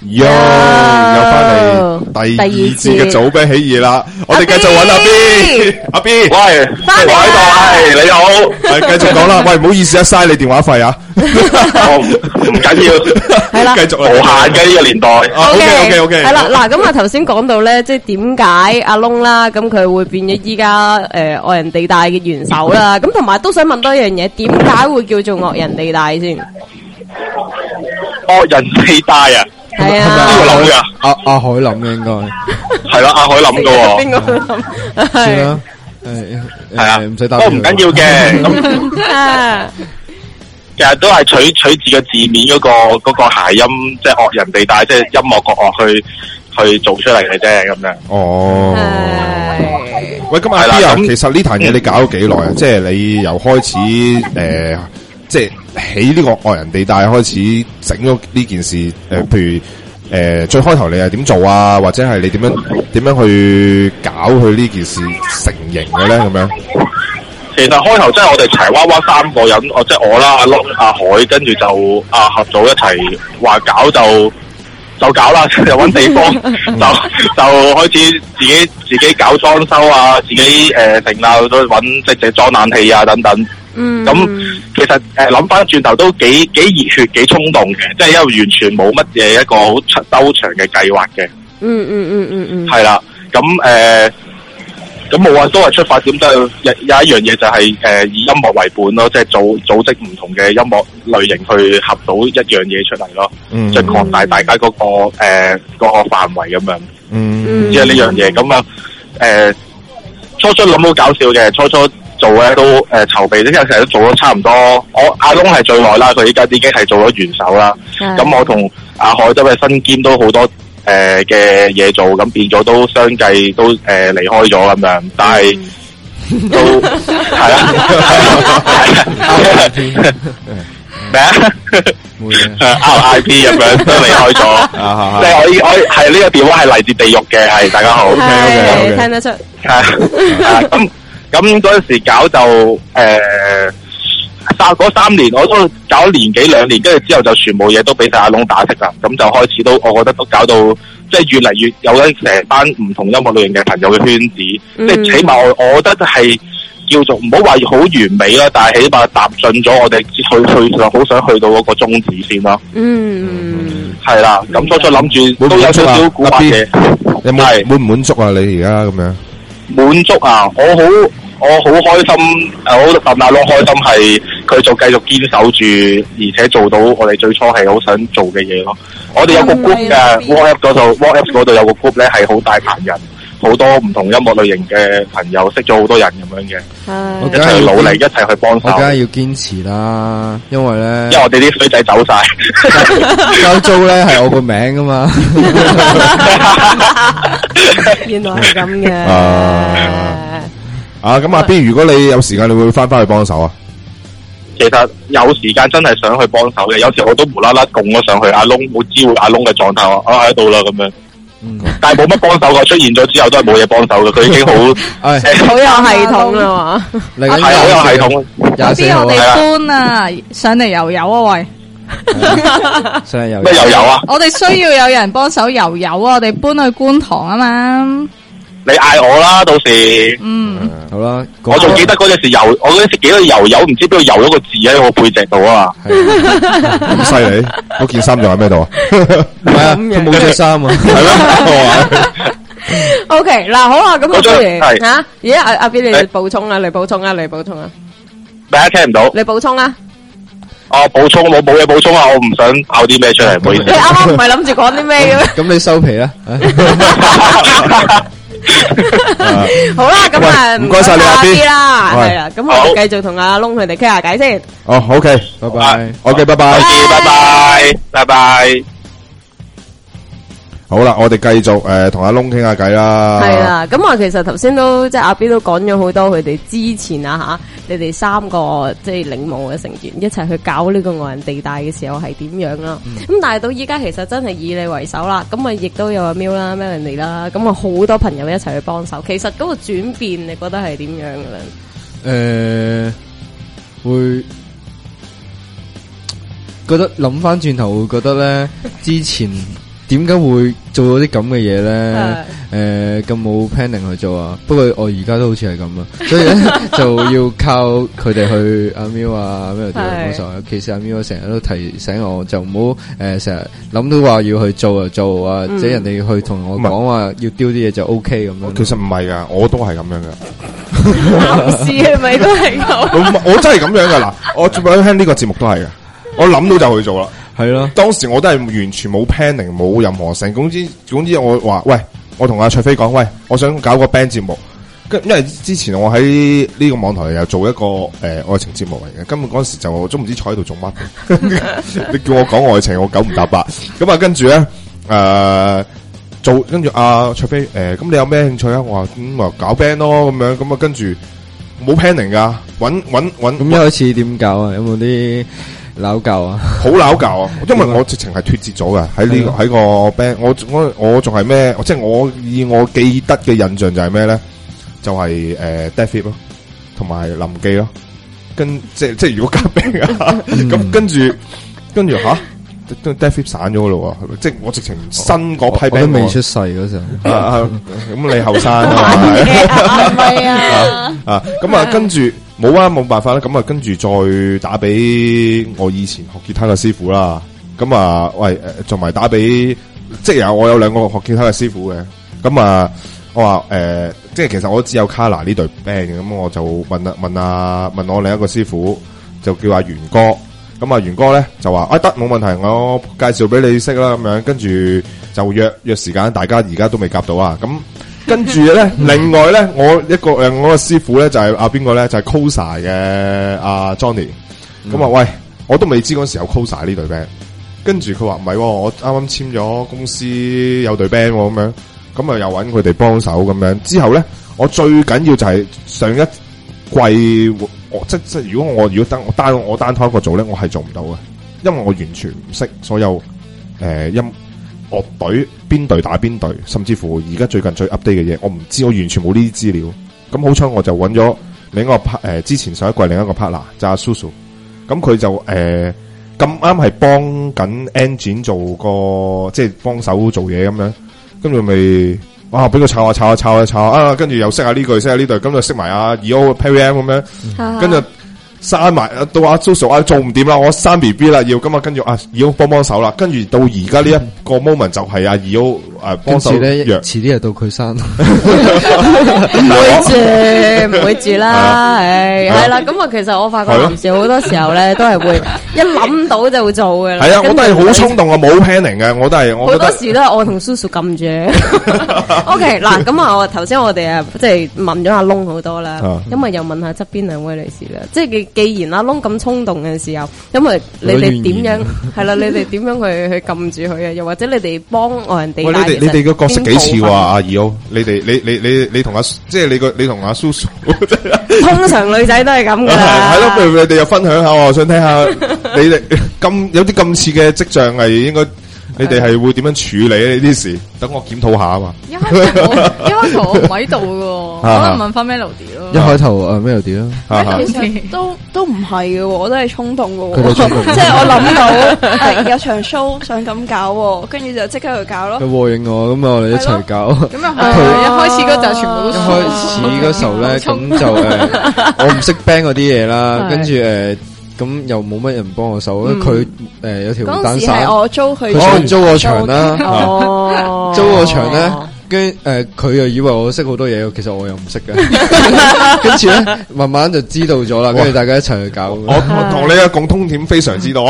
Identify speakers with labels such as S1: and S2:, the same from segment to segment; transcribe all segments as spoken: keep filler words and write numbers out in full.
S1: 喲，又翻嚟第二節嘅早啤起義啦！我哋繼續揾阿 B， 阿 B，
S2: 喂，我喺度，係你好，
S1: 係繼續講啦。喂，唔好意思啊，嘥你電話費啊！
S2: 我唔唔緊要，
S3: 係啦，
S1: 繼續啦，
S2: 無限嘅呢個年代。
S3: OK
S1: OK OK，
S3: 係啦，嗱咁啊，頭先講到咧，即係點解阿窿啦，咁佢會變咗依家誒惡人地帶嘅元首啦，咁同埋都想問多一樣嘢，點解會叫做惡人地帶先？
S2: 惡人地帶啊！
S3: 係啊，
S2: 邊個諗噶？
S4: 阿阿海諗嘅應該
S2: 係啦，阿海諗噶喎。
S3: 邊個諗？
S4: 算啦，誒
S2: 係啊，
S4: 唔使答。
S2: 都唔緊要嘅。咁其實都係取取自個字面嗰個嗰個諧音，即係惡人地帶，即係音樂個樂去去做出嚟嘅啫，咁樣。
S1: 哦。喂，咁阿 B 啊，其實呢壇嘢你搞咗幾耐啊？即係你由開始誒。即係喺呢個惡人地帶開始整咗呢件事，誒、呃，譬如誒、呃、最開頭你係點做啊，或者係你點樣點樣去搞佢呢件事成型嘅咧？咁樣。
S2: 其實開頭真係我哋柴娃娃三個人，哦，即係我啦、阿碌、阿海，跟住就啊合組一齊話搞就就搞啦，就搵地方就就開始自己自己搞裝修啊，自己誒成日都搵即係裝冷氣啊等等。嗯，咁其實誒諗翻轉頭都幾幾熱血幾衝動嘅，即係因為完全冇乜嘢一個好周長嘅計劃嘅。
S3: 嗯嗯嗯嗯嗯，
S2: 係啦，咁誒咁冇話都係出發點都有有一樣嘢就係、是、誒、呃、以音樂為本咯，即係組組織唔同嘅音樂類型去合到一樣嘢出嚟咯，嗯、即係擴大大家嗰、那個誒、呃那個範圍咁樣。嗯，即係呢樣嘢咁啊誒初初諗好搞笑嘅，初初。做咧都誒籌備，呢家其實都做咗差唔多。我阿窿係最耐啦，佢依家已經係做咗元首啦。咁我同阿海都係身兼都好多誒嘅嘢做，咁變咗都相繼都誒離開咗咁樣。但係都係啊，咩啊？R I P 咁樣都離開咗。即係我依我係呢個電話係嚟自地獄嘅，係大家好。
S3: OK OK，聽得出。
S2: 係咁。咁嗰陣時搞就誒三嗰三年，我都搞年幾兩年，跟住之後就全部嘢都俾晒阿窿打識啦。咁就開始都，我覺得都搞到即係越嚟越有緊成班唔同音樂類型嘅朋友嘅圈子。嗯、即係起碼我我覺得係叫做唔好話好完美啦，但係起碼踏進咗我哋去去好想去到嗰個宗旨先咯。嗯，係啦。咁初初諗住都有少少古惑嘅，
S1: 有冇滿唔滿足啊？你而家咁樣？
S2: 滿足啊！我好我好開心，誒好戥阿窿開心係佢就繼續堅守住，而且做到我哋最初係好想做嘅嘢咯。我哋有個 group 嘅 WhatsApp 嗰度 WhatsApp 嗰度有個 group 咧係好大羣人，好多唔同音樂類型嘅朋友，識咗好多人咁樣嘅，一齊努力，一齊去幫手。
S4: 我梗係要堅持啦，因為咧，
S2: 因為我哋啲水仔走晒，
S4: 交租咧係我個名噶嘛。
S3: 原來係咁嘅。
S1: 啊，咁阿 B， 如果你有時間，你會翻翻去幫手啊？
S2: 其實有時間真係想去幫手嘅，有時我都無啦啦供咗上去，阿窿冇知會阿窿嘅狀態，我喺度啦咁樣。嗯、但係冇乜幫手噶，出現咗之後都係冇嘢幫手嘅，佢已經好
S3: 好有系統啦嘛，
S2: 係好有系統。
S5: 有啲我哋搬啊，上嚟游游啊喂，
S4: 上嚟游
S2: 咩游游啊？
S5: 我哋需要有人幫手游游啊，我哋搬去觀塘啊嘛。
S2: 你嗌我啦，到時
S5: 嗯
S4: 好啦，
S2: 我仲記得嗰陣時游，我嗰陣時幾多游游，唔知邊度游咗個字喺我背脊度啊！
S1: 咁犀利，嗰件衫仲喺咩度啊？
S4: 唔係啊，佢冇着衫啊，
S1: 係咩
S3: ？O K， 嗱好啦，咁不如
S2: 係
S3: 吓，而家阿阿 B 你補充啊，嚟補充啊，嚟補充啊，
S2: 大家聽唔到？
S3: 你補充啊！
S2: 哦，補充冇冇嘢補充啊！我唔想爆啲咩出嚟，唔好意思。
S3: 你啱啱唔係諗住講啲咩嘅咩？
S4: 咁你收皮啦。
S3: 好啦，咁啊，
S1: 唔該晒你阿 B
S3: 啦，係啦，咁我哋繼續同阿窿佢哋傾下偈先。
S1: 哦 ，OK，拜拜，OK，拜拜，
S2: 拜拜，拜拜。
S1: 好啦，我哋繼續誒同阿窿傾下偈啦。
S3: 係啦，咁我其實頭先都即係阿 B 都講咗好多佢哋之前啊吓，你哋三個即係領舞嘅成員一齊去搞呢個惡人地帶嘅時候係點樣啦。咁、嗯、但係到依家其實真係以你為首啦，咁啊亦都有阿 Miu 啦、Melody 啦，咁啊好多朋友一齊去幫手。其實嗰個轉變你覺得係點樣嘅咧？
S4: 誒、呃，會覺得諗翻轉頭會覺得咧，之前點解會做到啲咁嘅嘢咧？誒，咁冇 planning 去做啊。不過我而家都好似係咁啊，所以咧就要靠佢哋去阿 Miu 啊咩啲幫手。其實阿 Miu 成日都提醒我，就唔好誒成日諗到話要去做就做啊，或者人哋去同我講話要丟啲嘢就 OK 咁樣。
S1: 其實唔係噶，我都係咁樣噶。
S3: 男士係咪都係咁？
S1: 我真係咁樣噶嗱，我做緊聽呢個節目都係噶，我諗到就去做啦。係咯，當時我都係完全冇 planning，冇任何成。總之總之我話喂，我同阿卓飛講，喂，我想搞個 band 節目。跟因為之前我喺呢個網台又做一個誒、呃、愛情節目嚟嘅，根本嗰時就都唔知坐喺度做乜。你叫我講愛情，我九唔搭八。咁啊，跟住咧誒做，跟住阿卓飛誒，咁、呃、你有咩興趣啊？我話咁啊搞 band 咯，咁樣咁啊，跟住冇 planning 噶，搵搵搵。咁一開始點搞啊？有冇啲？拗教啊，好拗教啊！因為我直情係脫節咗噶，喺呢、這個喺個 band，我我我仲係咩？即係我以我記得嘅印象就係咩咧？就係、是、誒、呃、Death Fit 咯，同埋林記咯，跟即係即係如果加 band 啊，咁、嗯、跟住跟住吓。都 Death Fit 散咗噶咯，即係我直情新嗰批 band
S4: 我都未出世嗰時候，
S1: 咁你後生啊嘛，
S5: 唔係啊，
S1: 啊咁啊跟住冇啊冇辦法啦，咁啊跟住再打俾我以前學吉他嘅師傅啦，咁啊喂誒，同埋打俾即係有我有兩個學吉他嘅師傅嘅，咁啊我話誒，即係其實我只有 Kala 呢隊 band 嘅，咁我就問啊問啊問我另一個師傅，就叫阿元哥。咁啊，元哥咧就話啊得冇問題，我介紹俾你識啦咁樣，跟住就約約時間，大家而家都未夾到啊。咁跟住咧，另外咧，我一個誒，我個師傅咧就係阿邊個咧，就係 Kosa 嘅阿 Johnny。咁啊，喂，我都未知嗰時有 Kosa 呢隊 band。跟住佢話唔係，我啱啱簽咗公司有隊 band 咁樣，咁啊又搵佢哋幫手咁樣。之後咧，我最緊要就係上一季。我即即如果我如果單我單我單拖一個做咧，我係做唔到嘅，因為我完全唔識所有誒、呃、音樂隊邊隊打邊隊，甚至乎而家最近最 update 嘅嘢，我唔知，我完全冇呢啲資料。咁好彩我就揾咗另一個 part 誒，之前上一季另一個 partner 就阿 Susu， 咁佢就誒咁啱係幫緊 Engine 做個即係幫手做嘢咁樣，跟住咪。哇！俾佢炒下炒下炒下炒下啊！跟住又識下呢句識下呢對，咁就識埋阿 E.O. Perry M 咁樣，跟住生埋到阿 Susu 啊做唔掂啦，我生 B B 啦要咁啊，跟住啊 E.O. 幫幫手啦，跟住到而家呢一個 moment 就係阿 E.O. 誒幫手約，
S4: 遲啲又到佢生，
S3: 唔會住唔會住啦，唉係啦，咁啊其實我發覺男士好多時候咧都係會一諗到就會做嘅，
S1: 係啊，我都係好衝動啊，冇 planning 嘅，我都係我
S3: 好多時都係我同 Susu 撳住。OK 嗱，咁啊我頭先我哋啊即係問咗阿窿好多啦，咁啊又問下側邊兩位女士啦，即係既然阿窿咁衝動嘅時候，咁啊你哋點樣係啦？你哋點樣去去撳住佢啊？又或者你哋幫外人哋？
S1: 你哋個角色幾似喎，阿 E.O.？你哋你你你你同阿即係你個你同阿 Susu，
S3: 通常女仔都係咁噶啦。
S1: 係咯，不如你哋又分享下，我想聽下你哋咁有啲咁似嘅跡象係應該，你哋係會點樣處理呢啲事？等我檢討下啊嘛。
S5: 一開頭一開頭我唔喺度嘅，可能問翻 Melody 咯。
S4: 一開頭誒 Melody 咯，
S6: 其實都都唔係嘅，我都係衝動嘅。即係我諗到係有場 show 想咁搞，跟住就即刻去搞咯。
S4: 佢和應我，咁啊我哋一齊搞。
S5: 咁又係一開始嗰陣全部都
S4: 一開始嗰時候咧，咁就誒我唔識 band 嗰啲嘢啦，跟住誒。咁又冇乜人幫我手，佢誒有條單衫，
S6: 係我租佢，
S4: 佢想租我場啦，租我場咧，跟誒佢又以為我識好多嘢，其實我又唔識嘅，跟住咧慢慢就知道咗啦，跟住大家一齊去搞。
S1: 我同你嘅共通點非常之多，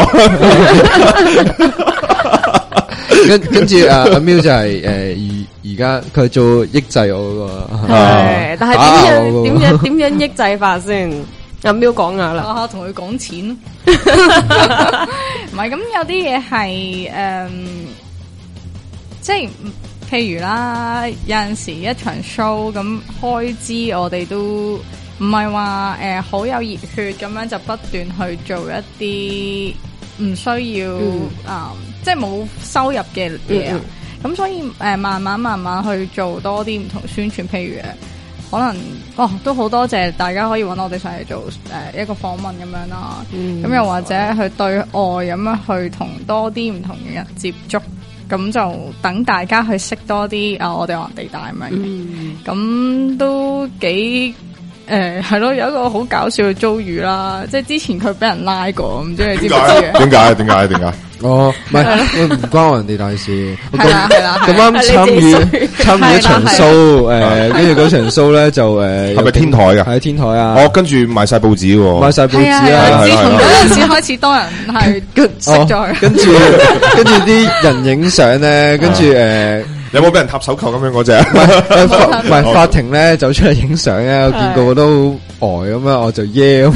S4: 跟跟住阿阿 Miu 就係誒而而家佢做抑制我嗰個，
S3: 係，但係點樣點樣點樣抑制法先？阿 Miu 講下啦，
S5: 啊同佢講錢咯，唔係咁有啲嘢係誒，即係譬如啦，有陣時一場 show 咁開支，我哋都唔係話誒好有熱血咁樣就不斷去做一啲唔需要啊、嗯嗯，即係冇收入嘅嘢啊，咁、嗯、所以誒、呃、慢慢慢慢去做多啲唔同宣傳，譬如誒。可能哦，都好多謝大家可以揾我哋上嚟做誒、呃、一個訪問咁樣啦，咁、嗯、又或者去對外咁樣去同多啲唔同嘅人接觸， 咁就等大家去識多啲啊，我哋愛人地帶咁樣嘅，咁、嗯、都幾。誒，係咯，有一個好搞笑嘅遭遇啦，即係之前佢俾人拉過，唔知你知唔知嘅？
S1: 點解？點解？點解？
S4: 哦，唔係，唔關我人哋大事。
S5: 係啦，係啦，
S4: 咁啱參與參與一場 show， 誒，跟住嗰場 show 咧就誒，
S1: 係咪天台噶？
S4: 喺天台啊！
S1: 哦，跟住賣晒報紙喎，
S4: 賣晒報紙啊！
S5: 自從嗰陣時開始，多人係識咗佢。跟住
S4: 跟住啲人影相咧，跟住誒。
S1: 有冇俾人插手扣咁樣嗰隻？
S4: 唔係法庭咧走出嚟影相咧，我見過都呆咁樣，我就耶咁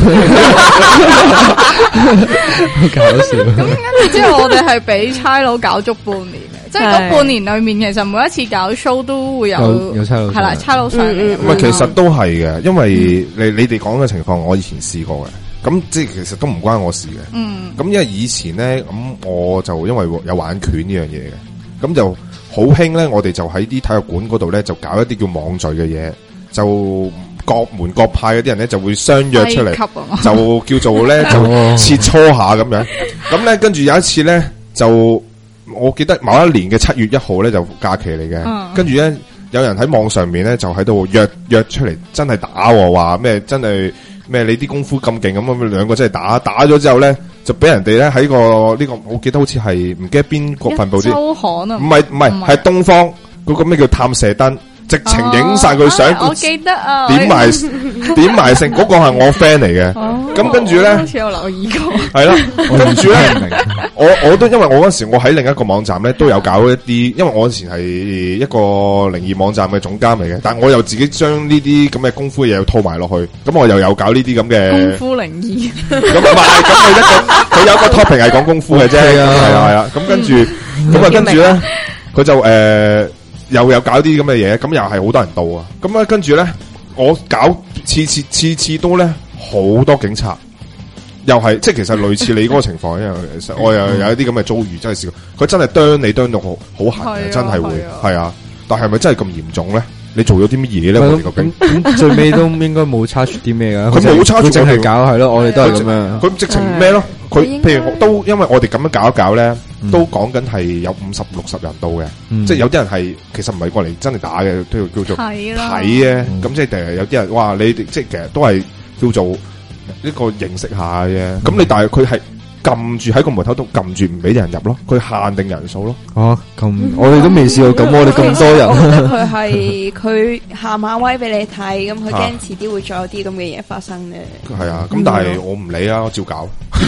S4: 好搞笑。
S5: 咁跟住之後，我哋係俾差佬搞足半年嘅，即係嗰半年裏面，其實每一次搞 show 都會有
S4: 有，有差佬，
S5: 係啦，差佬上嚟。
S1: 唔係，其實都係嘅，因為你你哋講嘅情況，我以前試過嘅，咁即係其實都唔關我事嘅。嗯，咁因為以前咧，咁我就因為有玩拳呢樣嘢嘅，咁就。好興咧，我哋就喺啲體育館嗰度咧，就搞一啲叫網聚嘅嘢，就各門各派嗰啲人咧就會相約出嚟，就叫做咧就切磋下咁樣。咁咧跟住有一次咧，就我記得某一年嘅七月一號咧就假期嚟嘅，跟住咧有人喺網上面咧就喺度約約出嚟，真係打話咩真係咩你啲功夫咁勁咁樣，兩個真係打打咗之後咧。就俾人哋咧喺個呢個，我記得好似係唔記得邊個份報紙，
S5: 周刊啊，
S1: 唔係唔係係東方嗰個咩叫探射燈，直情影晒佢相，
S5: 我記得啊，
S1: 點埋點埋成嗰個係我 friend 嚟嘅，咁跟住咧，
S5: 好似有留意過，
S1: 係啦，跟住咧，我我都因為我嗰時我喺另一個網站咧都有搞一啲，因為我以前係一個靈異網站嘅總監嚟嘅，但我又自己將呢啲咁嘅功夫嘢又套埋落去，咁我又有搞呢啲咁嘅
S5: 功夫靈異，
S1: 咁唔係，咁佢一個佢有一個 topic 係講功夫嘅啫，係啊係啊，咁跟住咁啊跟住咧，佢就誒。又有搞啲咁嘅嘢，咁又係好多人到啊！咁啊，跟住咧，我搞次次次次都咧好多警察，又係即係其實類似你嗰個情況一樣。其實我又有一啲咁嘅遭遇，真係試過，佢真係啄你啄到好好痕嘅，真係會係啊！但係咪真係咁嚴重咧？你做咗啲乜嘢咧？我哋究竟
S4: 最尾都應該冇差出啲咩噶？
S1: 佢冇差出，
S4: 淨係搞係咯，我哋都係咁樣。
S1: 佢直情咩咯？佢譬如都因為我哋咁樣搞一搞咧，都講緊係有五十六十人到嘅，即係有啲人係其實唔係過嚟真係打嘅，都要叫做睇嘅。咁即係誒有啲人哇，你哋即係其實都係叫做呢個認識下嘅。咁你但係佢係。撳住喺個門口度撳住唔俾人入咯，佢限定人數咯。
S4: 哦，咁我哋都未試過咁，我哋咁多人。
S6: 我覺得佢係佢下馬威俾你睇，咁佢驚遲啲會再有啲咁嘅嘢發生咧。
S1: 係啊，咁但係我唔理啊，我照搞。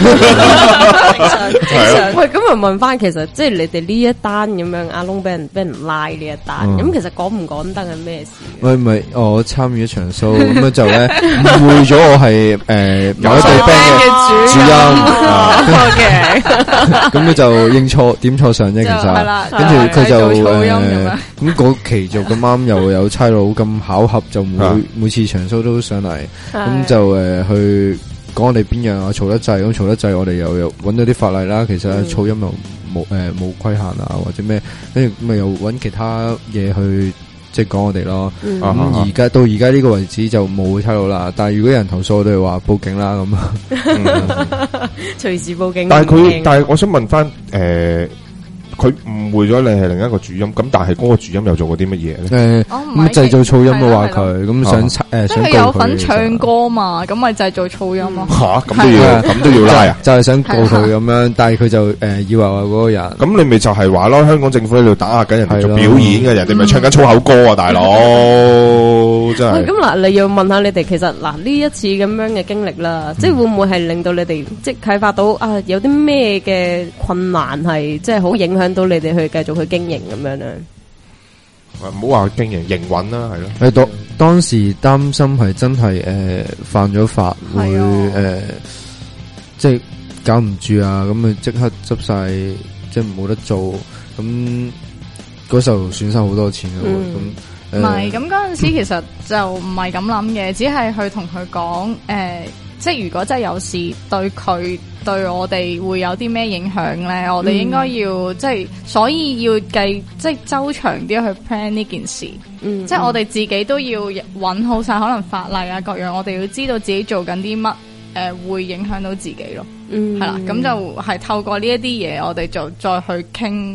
S3: 喂，咁啊問翻，其實即係你哋呢一單咁樣，阿窿俾人俾人拉呢一單，咁其實講唔講得係咩事？
S4: 喂，唔係，我參與一場 show，咁樣就咧誤會咗我係誒某一隊 band 嘅主音。
S5: 嘅，
S4: 咁佢就應錯點錯上啫，其實，跟住佢就誒，咁嗰期就咁啱又有差佬咁巧合，就每每次場 show 都上嚟，咁就誒去講我哋邊樣啊，嘈得滯，咁嘈得滯，我哋又又揾到啲法例啦，其實噪音又冇誒冇規限啊，或者咩，跟住咪又揾其他嘢去。即係講我哋咯，咁而家到而家呢個為止就冇差佬啦。但係如果有人投訴，我哋話報警啦咁。
S3: 隨時報警。
S1: 但係佢，但係我想問翻，誒，佢誤會咗你係另一個主音，咁但係嗰個主音又做過啲乜嘢咧？
S4: 誒，咁製造噪音嘅話佢，咁想誒
S5: 想告佢。即係有份唱歌嘛，咁咪製造噪音咯。
S1: 吓，咁都要，咁都要拉啊？
S4: 就係想告佢咁樣，但係佢就誒以為我嗰個人。
S1: 咁你咪就係話咯，香港政府喺度打壓緊人哋做表演嘅，人哋咪唱緊粗口歌啊，大佬真係。
S3: 咁嗱，你要問下你哋，其實嗱呢一次咁樣嘅經歷啦，即係會唔會係令到你哋即係啟發到啊？有啲咩嘅困難係即係好影響到你哋去繼續去經營咁樣咧？
S1: 唔好話經營營運啦，係咯。
S4: 誒，當當時擔心係真係誒犯咗法，會誒即係搞唔住啊！咁咪即刻執晒，即係冇得做。咁嗰時候損失好多錢嘅。咁
S5: 唔係，咁嗰陣時其實就唔係咁諗嘅，只係去同佢講誒，即係如果真係有事對佢對我哋會有啲咩影響咧，我哋應該要、嗯、即係，所以要計即係周長啲去 plan 呢件事。嗯，即係我哋自己都要揾好晒可能法例啊各樣，我哋要知道自己做緊啲乜，誒會影響到自己咯。嗯，係啦，咁就係透過呢一啲嘢，我哋就再去傾。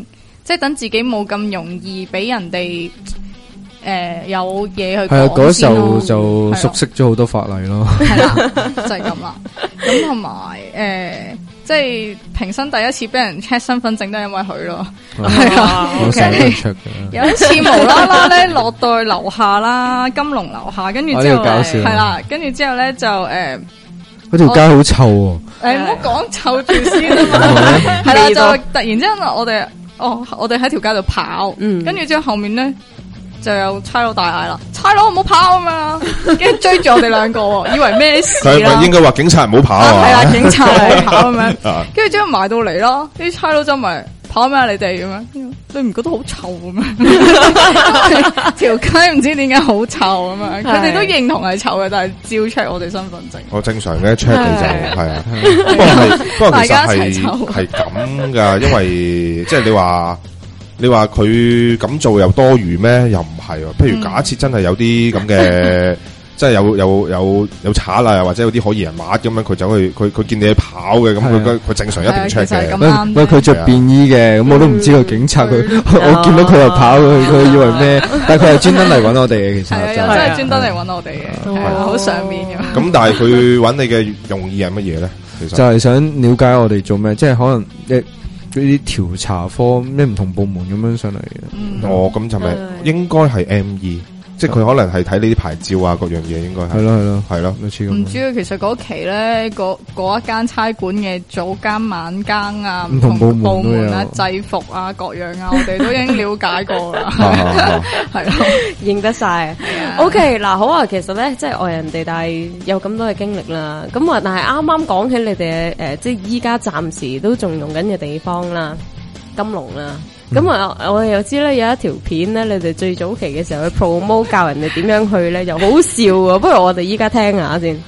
S5: 即係等自己冇咁容易俾人哋。誒、呃，有嘢去講
S4: 係啊，嗰時候就熟悉咗好多法例咯。
S5: 係啦，就係咁啦。咁同埋誒，即係平生第一次俾人 check 身份證都係因為佢咯。係啊，
S4: 我成日 check 嘅。
S5: 有一次無啦啦咧落到去樓下啦，金龍樓下，跟住之後係啦，跟住之後咧就誒，
S4: 嗰條街好臭喎。
S5: 誒，唔好講臭住先啊嘛。係啦，就突然之間我哋，哦，我哋喺條街度跑，跟住之後後面咧。就有差佬大嗌啦，差佬唔好跑啊嘛，跟住追住我哋兩個，以為咩事啦？
S1: 佢應該話警察唔好跑啊！
S5: 係啦，警察唔好跑咁樣，跟住之後埋到嚟咯，啲差佬就咪跑咩啊？你哋咁樣，你唔覺得好臭咁樣？條街唔知點解好臭咁樣，佢哋都認同係臭嘅，但係照 check 我哋身份證。
S1: 我正常嘅 check 你就係啊，不過係不過其實係係咁噶，因為即係你話。你話佢咁做又多餘咩？又唔係喎。譬如假設真係有啲咁嘅，即係有有有有賊啦，或者有啲可疑人物咁樣，佢走去佢佢見你去跑嘅，咁佢佢正常一定 check 嘅。
S4: 喂，佢着便衣嘅，咁我都唔知個警察佢，我見到佢又跑，佢佢以為咩？但係佢係專登嚟揾我哋嘅，其實
S5: 係啊，真係專登嚟揾我哋嘅，係好上面嘅。
S1: 咁但係佢揾你嘅用意係乜嘢咧？其實
S4: 就係想了解我哋做咩，即係可能一。嗰啲調查科咩唔同部門咁樣上嚟嘅，
S1: 嗯、哦咁就咪應該係 M E， 即係佢可能係睇呢啲牌照啊，各樣嘢應該係。係咯係咯係咯，類似咁。唔
S5: 知啊，其實嗰期咧，嗰嗰一間差館嘅早更晚更啊，
S4: 唔同部門
S5: 部門啊，制服啊，各樣啊，我哋都已經了解過啦，係咯，
S3: 認得晒。OK， 嗱好啊，其實咧即係外人哋，但係有咁多嘅經歷啦。咁啊，但係啱啱講起你哋誒，即係依家暫時都仲用緊嘅地方啦，金龍啦。咁啊，嗯、我哋又知咧有一條片咧，你哋最早期嘅時候去 promote 教人哋點樣去咧，又好笑啊！不如我哋依家聽下先。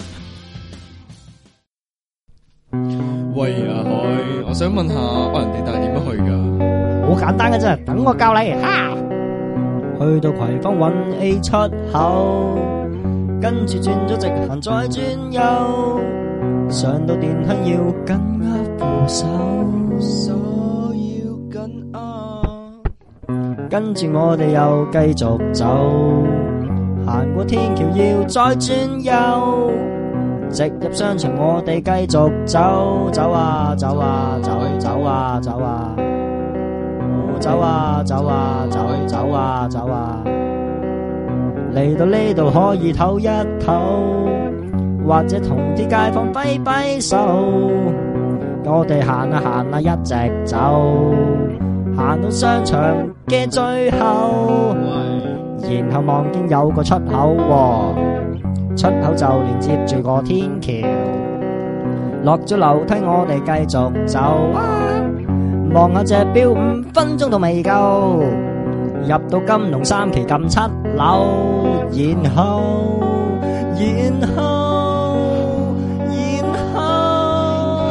S4: 喂阿海，我想問下外人地帶點樣去噶？
S7: 好簡單嘅啫，等我教你。哈！去到葵芳揾 A 出口，跟住轉咗直行再轉右，上到電梯要緊握扶手，手要緊握。跟住我哋又繼續走，行過天橋要再轉右，直入商場我哋繼續走，走啊走啊走，走啊走啊。走啊走啊走，走啊走啊，嚟到呢度可以唞一唞，或者同啲街坊揮揮手。我哋行啊行啊一直走，行到商場嘅最後，然後望見有個出口，出口就連接住個天橋。落咗樓梯我哋繼續走。望下隻表，五分鐘都未夠，入到金龍三期撳七樓，然後，然後，然後，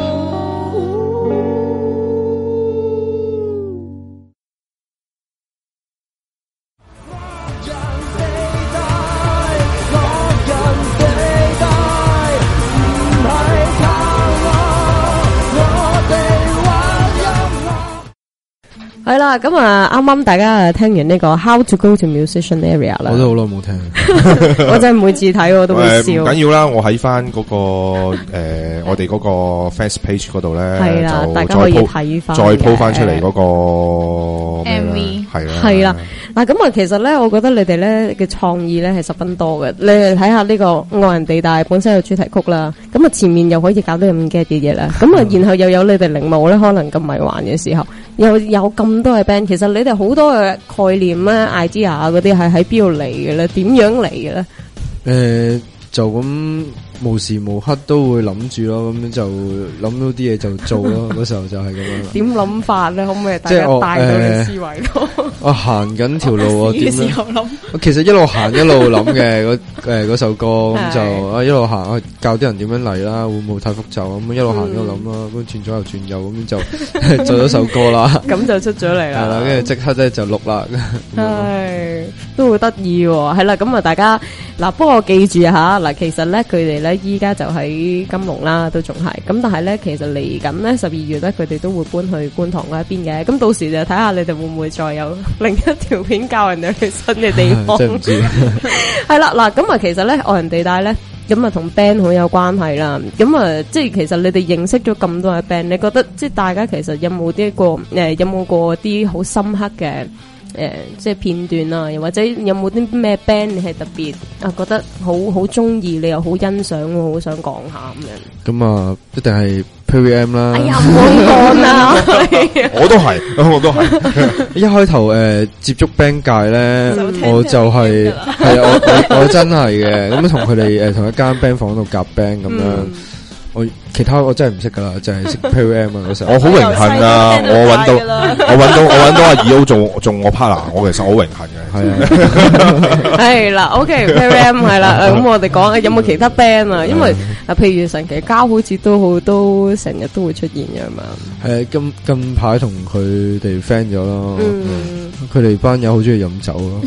S7: 人地帶，落人地帶，唔係靠我，我哋
S3: 係啦，咁啊，啱啱大家聽完呢個 How to go to musician area 啦，
S4: 我都好耐冇聽，
S3: 我真係每次睇我都會笑。
S1: 唔緊要啦，我喺翻嗰個誒、呃，我哋嗰個 fans page 嗰度咧，係啦，
S3: 大家可以睇翻，
S1: 再 po 翻出嚟嗰個
S5: M V，
S1: 係啦，
S3: 係啦。嗱，咁啊，其實咧，我覺得你哋咧嘅創意咧係十分多嘅。你哋睇下呢個愛人地帶本身有主題曲啦，咁啊前面又可以搞到咁嘅嘢嘢啦，咁啊然後又有你哋鈴木咧，可能咁迷幻嘅時候，又有咁多嘅 band，其實你哋好多嘅概念咧、idea 啊嗰啲係喺邊度嚟嘅咧？點樣嚟嘅咧？
S4: 誒，就咁無時無刻都會諗住咯，咁就諗到啲嘢就做咯。嗰時候就係咁樣。
S3: 點諗法咧？可唔可以大家帶到你思維咯？
S4: 我行緊條路啊，點
S3: 樣？
S4: 其實一路行一路諗嘅，嗰誒嗰首歌咁就啊一路行，啊教啲人點樣嚟啦，會唔會太複雜咁？一路行一路諗啦，咁轉左又轉右咁就做咗首歌啦。
S3: 咁就出咗嚟啦。
S4: 係啦，跟住即刻咧就錄啦。
S3: 係都好得意喎。係啦，咁啊大家嗱，不過我記住吓，嗱，其實咧佢哋咧依家就喺金龍啦，都仲係，咁但係咧其實嚟緊咧十二月咧，佢哋都會搬去觀塘嗰一邊嘅，咁到時就睇下你哋會唔會再有另一條片教人哋去新嘅地方。
S4: 真唔知。
S3: 係啦，嗱，咁啊，其實咧愛人地帶咧。咁啊，同 band 好有關係啦。咁啊，即係其實你哋認識咗咁多嘅 band，你覺得即係大家其實有冇啲個誒、呃，有冇過啲好深刻嘅誒、呃，即係片段啊？又或者有冇啲咩 band 你係特別啊覺得好好中意，你又好欣賞，好想講下咁樣？咁
S4: 啊，一定係 P V M 啦。
S3: 哎呀，唔好講啦，
S1: 我都係，我都係。
S4: 一開頭誒、呃、接觸 band 界咧，我就係係啊，我我我真係嘅，咁同佢哋誒同一間 band 房度夾 band 咁樣。嗯我其他我真係唔識噶啦，就係識 P V M 啊嗰時候。
S1: 我好榮幸啊！我搵到我搵到我搵到阿二 O 做做我 partner，我其實好榮幸嘅。
S4: 係啊，
S3: 係啦 ，OK，P V M 係啦，咁我哋講有冇其他 band 啊？因為啊，譬如神奇膠好似都好，都成日都會出現嘅嘛。
S4: 係近近排同佢哋 friend 咗咯，佢哋班友好中意飲酒咯。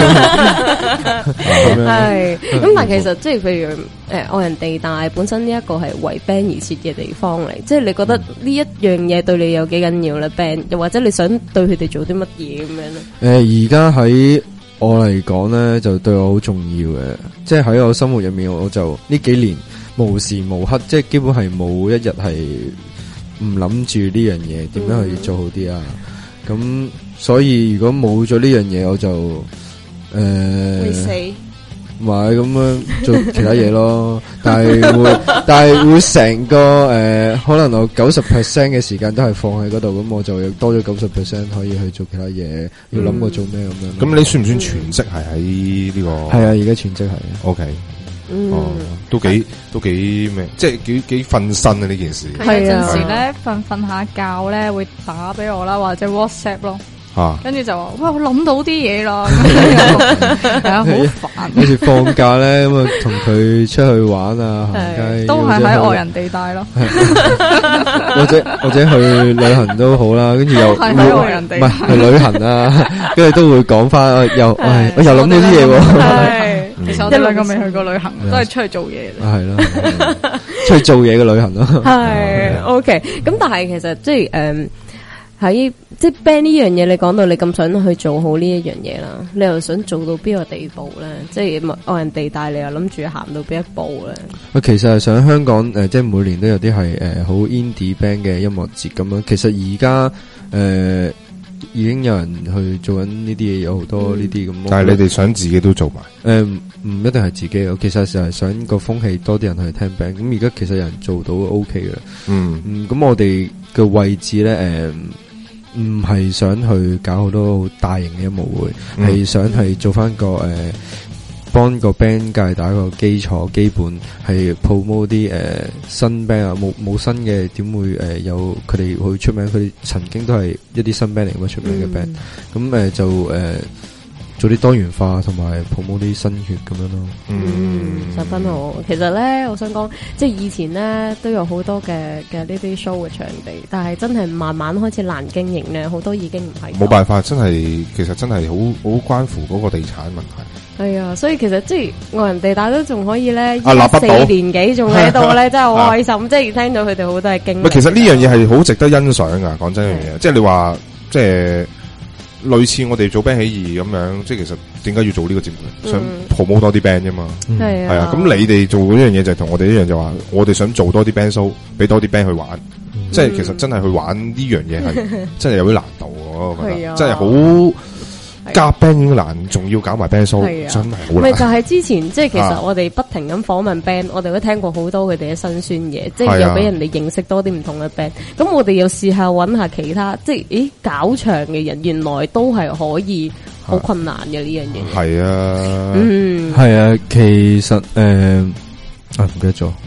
S3: 係，咁但係其實即係譬如誒愛人地帶本身呢一個係為 band 而設嘅地方嚟，即係你覺得呢一樣嘢對你有幾緊要咧 band，又或者你想對佢哋做啲乜嘢咁樣咧？
S4: 誒，而家喺我嚟講咧，就對我好重要嘅，即係喺我生活入面，我就呢幾年無時無刻，即係基本係冇一日係唔諗住呢樣嘢，點樣去做好啲啊？咁、嗯、所以如果冇咗呢樣嘢，我就誒、呃、
S6: 會死。
S4: 唔係咁樣做其他嘢咯，但係會，但係會成個誒、呃，可能我九十 percent 嘅時間都係放喺嗰度，咁我就多咗九十 percent 可以去做其他嘢，要諗過做咩咁樣。
S1: 咁你算唔算全職係喺呢個？
S4: 係啊，而家全職係。
S1: O K。
S3: 嗯、
S1: 哦，都幾都幾咩？即係幾幾瞓身啊！呢件事
S5: 係有陣時咧，瞓瞓下覺咧會打俾我啦，或者 WhatsApp 咯。啊，跟住就話，哇！我諗到啲嘢啦，係啊，好煩。
S4: 有時放假咧，咁啊，同佢出去玩啊，行街
S5: 都係喺愛人地帶咯，
S4: 或者或者去旅行都好啦，跟住又
S5: 係喺愛人地帶，
S4: 唔係去旅行啊，跟住都會講翻，又我又諗到啲嘢喎。
S5: 係，其實我哋兩個未去過旅行，都係出去做嘢。
S4: 係咯，出去做嘢嘅旅行咯。
S3: 係 OK，咁但係其實即係誒。喺即係 band 呢樣嘢，你講到你咁想去做好呢一樣嘢啦，你又想做到邊個地步咧？即係愛人地帶，你又諗住行到邊一步咧？
S4: 我其實係想香港誒、呃，即係每年都有啲係誒好 indie band 嘅音樂節咁樣。其實而家誒已經有人去做緊呢啲嘢，有好多呢啲咁。
S1: 但係你哋想自己都做埋？誒、
S4: 呃，唔一定係自己，我其實就係想個風氣多啲人去聽 band。咁而家其實有人做到 OK 嘅啦。嗯嗯，咁我哋嘅位置咧誒。呃唔係想去搞好多好大型嘅音樂會，係、嗯、想係做翻個誒，幫、呃、個 band 界打個基礎基本，係 promote 啲誒新 band 啊，冇冇新嘅點會誒、呃、有佢哋會出名，佢哋曾經都係一啲新 band 嚟咁出名嘅 band，咁誒就誒。呃做啲多元化同埋 promote 啲新血咁樣咯。
S3: 嗯，十分好。其實咧，我想講，即係以前咧都有好多嘅嘅呢啲 show 嘅場地，但係真係慢慢開始難經營咧，好多已經唔係。
S1: 冇辦法，真係其實真係好好關乎嗰個地產問題。
S3: 係啊，所以其實即係愛人地帶都仲可以咧，四年幾仲喺度咧，真係好開心。即係聽到佢哋好多嘅經歷。
S1: 其實呢樣嘢係好值得欣賞噶。講真樣嘢，即係你話即係。類似我哋做 band 起義咁樣，即係其實點解要做呢個節目？嗯、想 promote 多啲 band 啫嘛，係、嗯、啊。咁、啊、你哋做呢樣嘢就係同我哋一樣，就話我哋想做多啲 band show，俾多啲 band 去玩。嗯、即係其實真係去玩呢樣嘢係真係有啲難度，我覺得真係好。夾 band 已經難，仲要搞埋 band show，真係好難。
S3: 咪就係之前，即係其實我哋不停咁訪問 band，我哋都聽過好多佢哋嘅辛酸嘢，即係又俾人哋認識多啲唔同嘅 band。咁我哋又試下揾下其他，即係咦搞場嘅人，原來都係可以好困難嘅呢樣嘢。
S1: 係啊，
S3: 嗯，
S4: 係啊，其實誒。呃啊，唔記得咗。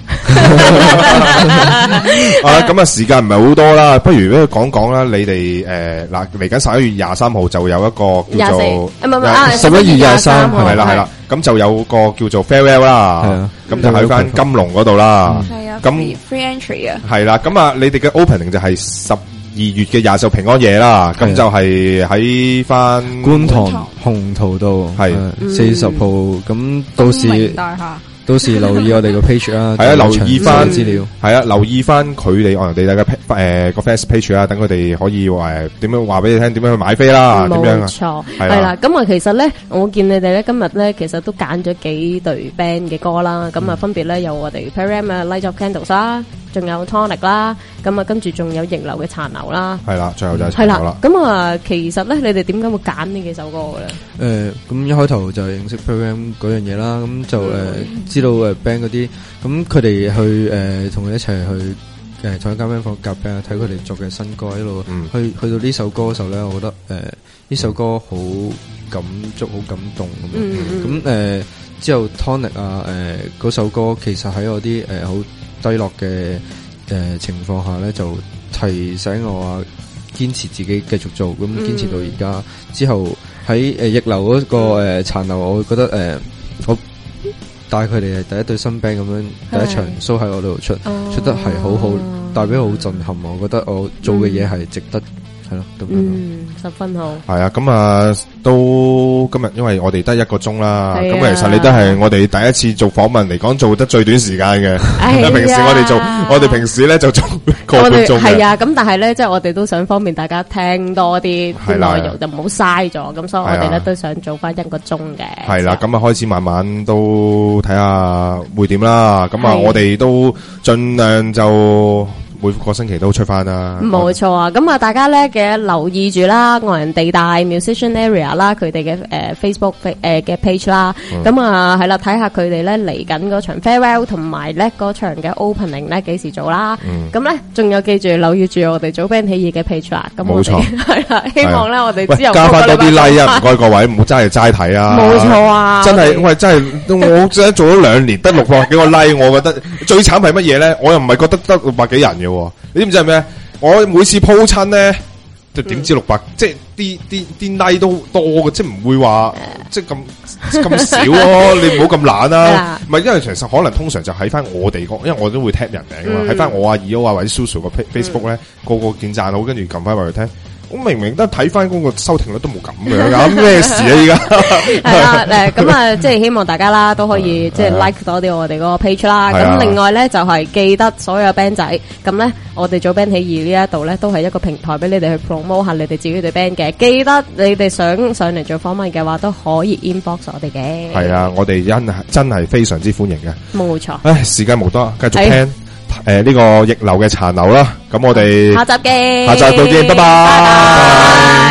S1: 啊，咁啊，時間唔係好多啦，不如咧講講啦，你哋誒嗱嚟緊十一月廿三號就有一個叫做
S3: 唔係唔係
S4: 十一月廿三號
S1: 係啦係啦，咁就有個叫做 farewell 啦，咁就喺翻金龍嗰度啦，
S6: 係啊，
S1: 咁
S6: free entry 啊，
S1: 係啦，咁啊，你哋嘅 opening 就係十月嘅廿四平安夜啦，咁就係喺翻
S4: 觀塘鴻圖道係四十號，咁到時到時留意我哋個 page 啦，
S1: 係啊，留意翻
S4: 資料，
S1: 係啊，留意翻佢哋愛人地帶嘅誒個 fans page 啦，等佢哋可以話點樣話俾你聽，點樣去買飛啦，點樣啊？
S3: 冇錯，係啦。咁啊，其實咧，我見你哋咧今日咧，其實都揀咗幾隊 band 嘅歌啦。咁啊，分別咧有我哋 Param 嘅 Light of Candles 啦，仲有 Tonic 啦，咁啊，跟住仲有逆流嘅殘留啦。
S1: 係啦，最後就係殘留啦。
S3: 咁啊，其實咧，你哋點解會揀呢幾首歌嘅咧？
S4: 誒，咁一開頭就係認識 Param 嗰樣嘢啦，咁就誒知道誒 band 嗰啲，咁佢哋去誒同佢一齊去誒同一間 band 房夾 band，睇佢哋作嘅新歌一路去去到呢首歌嘅時候咧，我覺得誒呢首歌好感觸、好感動咁樣。咁誒之後 Tonic 啊誒嗰首歌，其實喺我啲誒好低落嘅誒情況下咧，就提醒我話堅持自己繼續做，咁堅持到而家。之後喺誒逆流嗰個誒殘留，我覺得誒我。帶佢哋係第一對新 band 咁樣，第一場 show 喺我度出，出得係好好，代表好震撼。我覺得我做嘅嘢係值得，係咯，咁樣。
S3: 嗯，十分好。
S1: 係啊，咁啊，都今日因為我哋得一個鐘啦，咁其實你都係我哋第一次做訪問嚟講做得最短時間嘅。平時我哋做，我哋平時咧就做個半鐘嘅。係
S3: 啊，咁但係咧，即係我哋都想方便大家聽多啲啲內容，就唔好嘥咗。咁所以我哋咧都想做翻一個鐘嘅。
S1: 係啦，咁啊開始慢慢都睇下會點啦。咁啊，我哋都盡量就。每個星期都出翻啦，
S3: 冇錯啊！咁啊，大家咧嘅留意住啦，愛人地帶 Musician Area 啦，佢哋嘅誒 Facebook 誒嘅 page 啦，咁啊係啦，睇下佢哋咧嚟緊嗰場 farewell 同埋咧嗰場嘅 opening 咧幾時做啦？咁咧仲有記住留意住我哋早 band 起義嘅 page 啦。咁冇錯，係啦，希望咧我哋之後
S1: 加翻多啲 like 啊！唔該各位，唔好齋係齋睇啊！
S3: 冇錯啊！
S1: 真係喂，真係我真係做咗兩年得六百幾個 like，我覺得最慘係乜嘢咧？我又唔係覺得得六百幾人嘅。你知唔知係咩？我每次鋪親咧，就點知六百，即係啲啲啲 like 都多嘅，即係唔會話即係咁咁少咯。你唔好咁懶啦，唔係因為其實可能通常就喺翻我哋個，因為我都會 tap 人名噶嘛，喺翻我啊、二 O 啊或者 Susu 個 Facebook 咧，個個見讚好，跟住撳翻埋去聽。我明明都睇翻嗰個收聽率都冇咁樣噶，咩事啊？依家
S3: 係啦，誒，咁啊，即係希望大家啦都可以即係 like 多啲我哋嗰個 page 啦。咁另外咧就係記得所有 band 仔，咁咧我哋做 band 起義呢一度咧都係一個平台俾你哋去 promote 下你哋自己隊 band 嘅。記得你哋想上嚟做訪問嘅話，都可以 inbox 我哋嘅。
S1: 係啊，我哋真係真係非常之歡迎嘅。
S3: 冇錯。
S1: 唉，時間無多，繼續聽。誒，呢個逆流嘅殘留啦，咁我哋
S3: 下集見，
S1: 下集再見，拜拜。